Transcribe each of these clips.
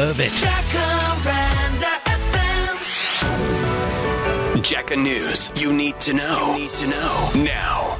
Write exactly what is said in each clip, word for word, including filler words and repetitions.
deserve it. Jaca News. You need to know. You need to know now.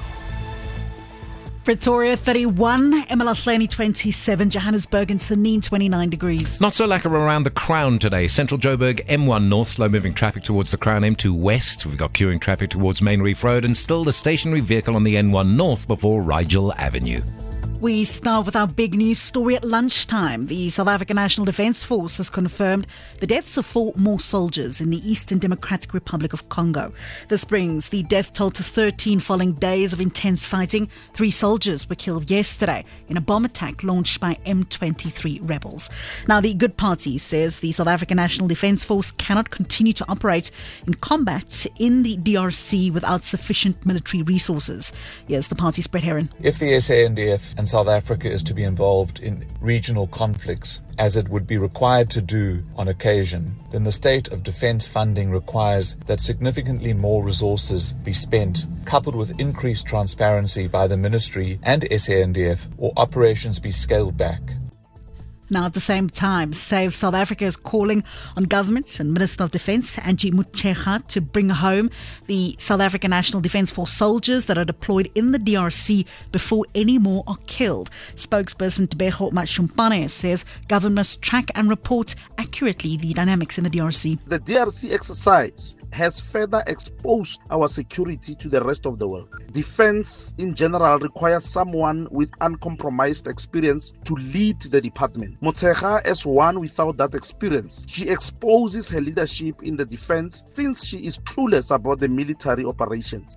Pretoria thirty-one, eMalahleni twenty-seven, Johannesburg and Sandton twenty-nine degrees. Not so lacquer around the Crown today. Central Joburg M one north, slow moving traffic towards the Crown. M two west, we've got queuing traffic towards Main Reef Road, and still the stationary vehicle on the N one north before Rigel Avenue. We start with our big news story at lunchtime. The South African National Defence Force has confirmed the deaths of four more soldiers in the Eastern Democratic Republic of Congo. This brings the death toll to thirteen following days of intense fighting. Three soldiers were killed yesterday in a bomb attack launched by M twenty-three rebels. Now, the Good Party says the South African National Defence Force cannot continue to operate in combat in the D R C without sufficient military resources. Here's the party's Brett Heron. If the S A N D F and South Africa is to be involved in regional conflicts, as it would be required to do on occasion, then the state of defence funding requires that significantly more resources be spent, coupled with increased transparency by the Ministry and S A N D F, or operations be scaled back. Now, at the same time, Save South Africa is calling on government and Minister of Defence, Angie Motshekga, to bring home the South African National Defence Force soldiers that are deployed in the D R C before any more are killed. Spokesperson Tebego Matshumpane says government must track and report accurately the dynamics in the D R C. The D R C exercise has further exposed our security to the rest of the world. Defense in general requires someone with uncompromised experience to lead the department. Motshekga, as one without that experience, she exposes her leadership in the defense since she is clueless about the military operations.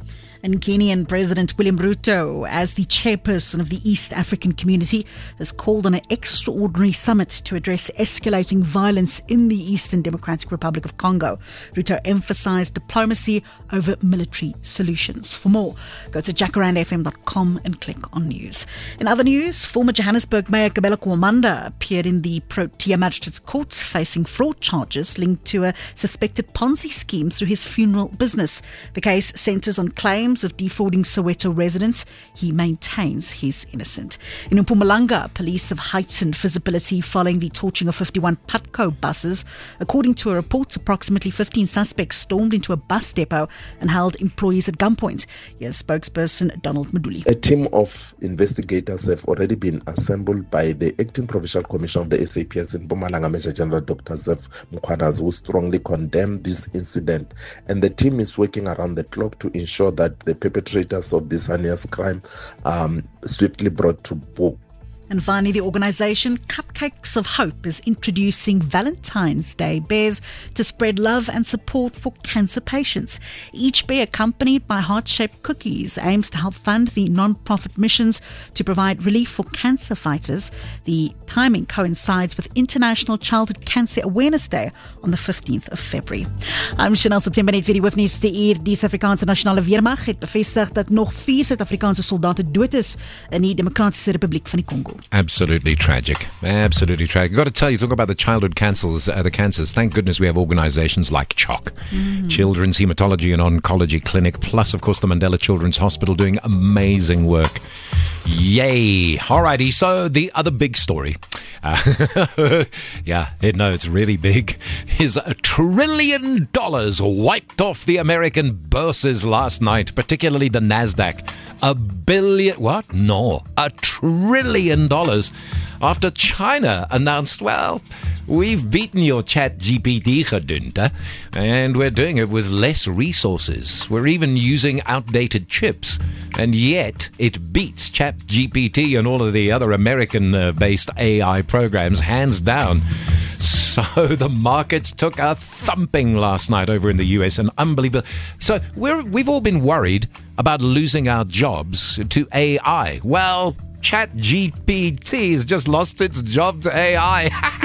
And Kenyan President William Ruto, as the chairperson of the East African Community, has called on an extraordinary summit to address escalating violence in the Eastern Democratic Republic of Congo. Ruto emphasized diplomacy over military solutions. For more, go to jacaranda f m dot com and click on news. In other news, former Johannesburg Mayor Kabelo Kwamanda appeared in the Protea Magistrates Court facing fraud charges linked to a suspected Ponzi scheme through his funeral business. The case centers on claims of defrauding Soweto residents. He maintains he's innocent. In Mpumalanga, police have heightened visibility following the torching of fifty-one Putco buses. According to a report, approximately fifteen suspects stormed into a bus depot and held employees at gunpoint. Here's spokesperson Donald Maduli. A team of investigators have already been assembled by the Acting Provincial Commissioner of the S A P S in Mpumalanga, Major General Doctor Zef Mkhwanazi, who strongly condemned this incident. And the team is working around the clock to ensure that the perpetrators of this heinous crime um, swiftly brought to book. And finally, the organisation Cupcakes of Hope is introducing Valentine's Day bears to spread love and support for cancer patients. Each bear, accompanied by heart-shaped cookies, aims to help fund the non-profit missions to provide relief for cancer fighters. The timing coincides with International Childhood Cancer Awareness Day on the fifteenth of February. I'm Chanel September net vir die hoofnuus te uur. Die Suid-Afrikaanse Nasionale Weermag het bevestig dat nog vier Suid-Afrikaanse soldate dood is in die Demokratiese Republiek van die Kongo. Absolutely tragic. Absolutely tragic. I've got to tell you, talk about the childhood cancers, uh, the cancers. Thank goodness we have organizations like CHOC, mm. Children's Hematology and Oncology Clinic, plus, of course, the Mandela Children's Hospital doing amazing work. Yay. Alrighty, so the other big story, uh, yeah, it, no, it's really big, is a trillion dollars wiped off the American bourses last night, particularly the NASDAQ. A billion, what? No, a trillion dollars after China announced, well, we've beaten your Chat G P T gedunte, and we're doing it with less resources. We're even using outdated chips, and yet it beats Chat G P T and all of the other American-based A I programs hands down. So the markets took a thumping last night over in the U S, and unbelievable. So we're, we've all been worried about losing our jobs to A I. Well, Chat G P T has just lost its job to A I.